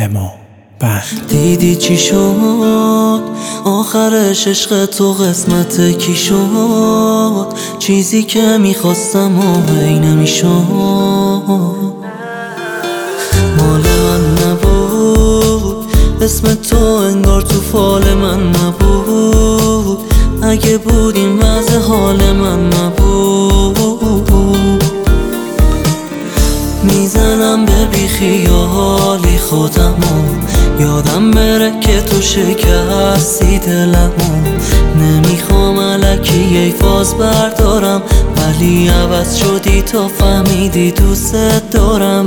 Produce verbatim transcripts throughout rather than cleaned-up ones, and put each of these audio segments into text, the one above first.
اما بند. دیدی چی شد آخرش؟ عشق تو قسمت کی شد؟ چیزی که میخواستم و هی نمیشد. مال من نبود، اسم تو انگار تو فال من نبود. اگه بود این وضع حال من نبود. میزنم به بیخیالی خودمو، یادم بره که تو شکستی دلمو. نمیخوام الکی ای فاز بردارم، ولی عوض شدی تا فهمیدی دوست دارم.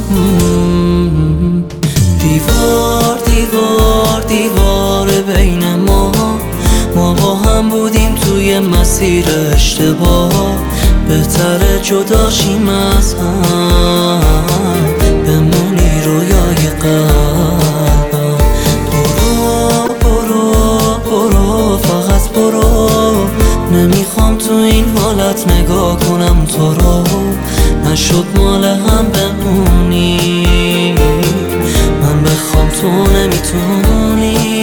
دیوار دیوار دیوار بین ما، ما با هم بودیم توی مسیر اشتباه. بهتره جداشیم از هم، بمونی رویای قلبم. برو برو برو فقط برو، نمیخوام تو این حالت نگاه کنم تو رو. نشد مال هم بمونی، من بخوام تو نمیتونی.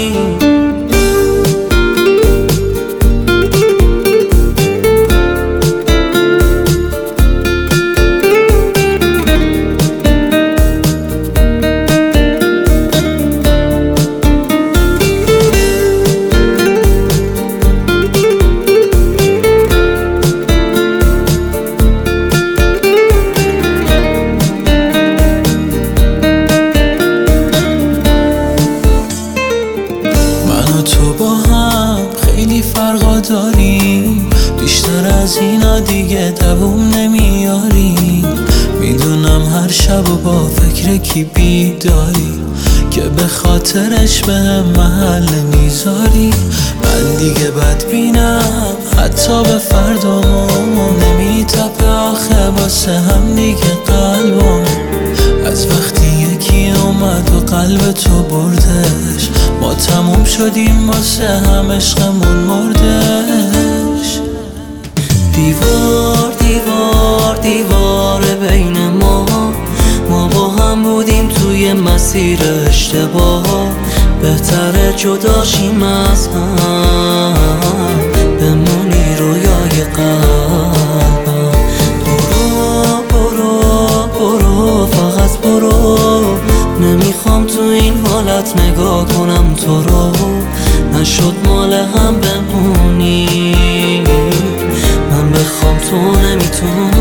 تو با هم خیلی فرقا داریم، بیشتر از اینا دیگه دووم نمیاریم. میدونم هر شب و با فکر کی بیداری، که به خاطرش به هم محل نمیذاری. من دیگه بدبینم حتی به فردامون، نمیتپه آخه واسه هم دیگه قلبم. از وقتی یکی اومد و قلب تو بردش، ما تموم شدیم واسه هم عشقمون مردش. دیوار دیوار دیوار بین ما، ما با هم بودیم توی مسیر اشتباه. بهتره جداشیم از هم، بمونی رویای قلبم. برو برو برو فقط برو، نمیخوام تو این حالت نگاه کنم تو رو. نشد مال هم بمونی، من بخوام تو نمیتونی.